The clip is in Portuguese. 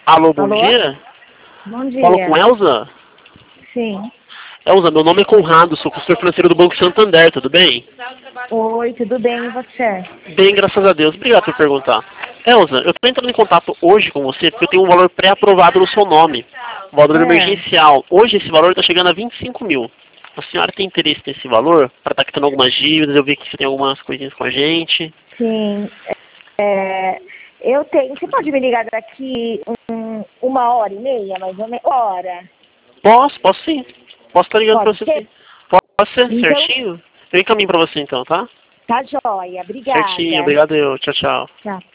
Alô, bom Alô? dia. Bom dia. Falo com Elza? Sim. Elza, meu nome é Conrado, sou consultor financeiro do Banco Santander, tudo bem? Oi, tudo bem e você? Bem, graças a Deus. Obrigado por perguntar. Elza, eu estou entrando em contato hoje com você porque eu tenho um valor pré-aprovado no seu nome. Um valor emergencial. Hoje esse valor está chegando a 25 mil. A senhora tem interesse nesse valor? Para estar quitando algumas dívidas, eu vi que você tem algumas coisinhas com a gente. Sim. Eu tenho. Você pode me ligar daqui 1h30, mais ou menos? Hora. Posso sim. Posso estar ligando para Pode você ser? sim. Pode ser, Então, certinho? Eu encaminho para você então, tá? tá joia. Certinho, Obrigada. obrigado eu. Tchau, tchau. Tchau.